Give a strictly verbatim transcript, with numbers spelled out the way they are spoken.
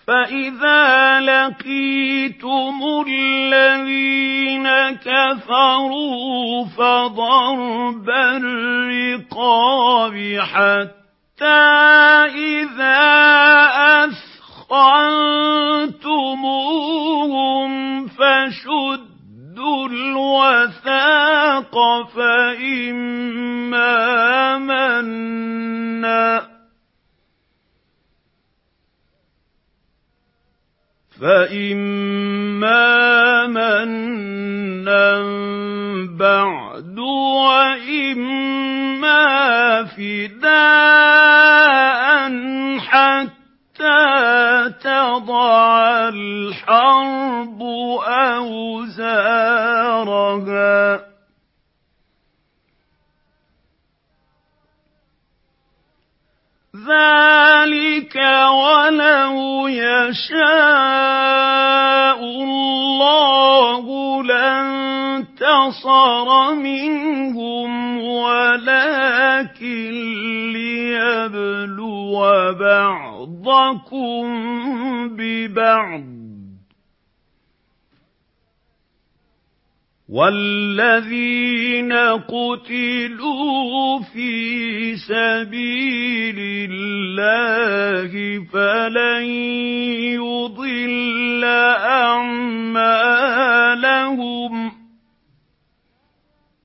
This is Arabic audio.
فَإِذَا لَقِيتُمُ الَّذِينَ كَفَرُوا فَضَرْبَ الرِّقَابِ حَتَّىٰ إِذَا أَثْخَنتُمُوهُمْ فَشُدُّوا الْوَثَاقَ فَإِمَّا مَنًّا فَإِمَّا مَنًّا بَعْدُ وَإِمَّا فِدَاءً حَتَّىٰ تَضَعَ الْحَرْبُ أَوْزَارَهَا ۚ ذَٰلِكَ وَلَوْ يَشَاءُ اللَّهُ لَانتَصَرَ مِنْهُمْ وَلَٰكِن لِّيَبْلُوَ بَعْضَكُم بِبَعْضٍ ۗ وَالَّذِينَ قُتِلُوا فِي سَبِيلِ اللَّهِ فَلَن يُضِلَّ أَعْمَالَهُمْ